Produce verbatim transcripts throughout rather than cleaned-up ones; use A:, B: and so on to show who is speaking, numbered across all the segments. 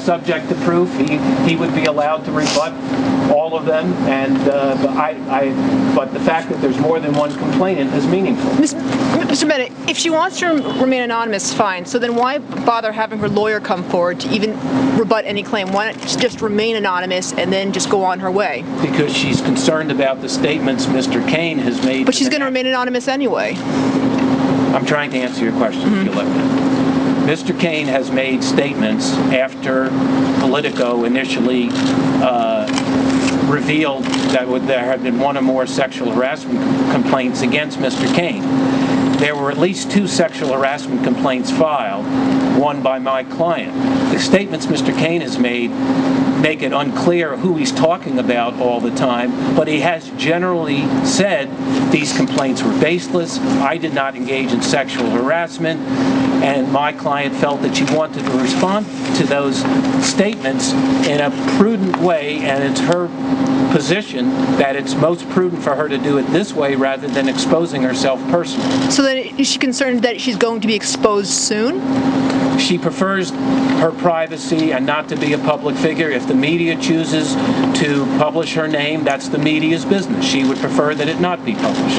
A: subject to proof. He he would be allowed to rebut all of them, and uh, but I, I but the fact that there's more than one complainant is meaningful.
B: Mister Bennett, if she wants to remain anonymous, fine. So then why bother having her lawyer come forward to even rebut any claim? Why not just remain anonymous and then just go on her way?
A: Because she's concerned about the statements Mister Kane has made.
B: But she's going to remain anonymous anyway.
A: I'm trying to answer your question, mm-hmm. if you let me. Mister Kane has made statements after Politico initially uh, revealed that there had been one or more sexual harassment complaints against Mister Kane. There were at least two sexual harassment complaints filed, one by my client. The statements Mister Kane has made make it unclear who he's talking about all the time, but he has generally said these complaints were baseless, I did not engage in sexual harassment, and my client felt that she wanted to respond to those statements in a prudent way, and it's her position that it's most prudent for her to do it this way rather than exposing herself personally.
B: So then is she concerned that she's going to be exposed soon?
A: She prefers her privacy and not to be a public figure. If the media chooses to publish her name, that's the media's business. She would prefer that it not be published.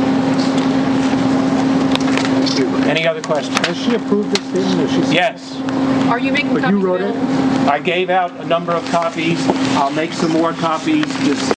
A: Any other questions?
C: Has she approved this statement? Or she
A: yes.
D: Are you making
C: but
D: copies
C: you wrote
D: available?
C: it?
A: I gave out a number of copies. I'll make some more copies. This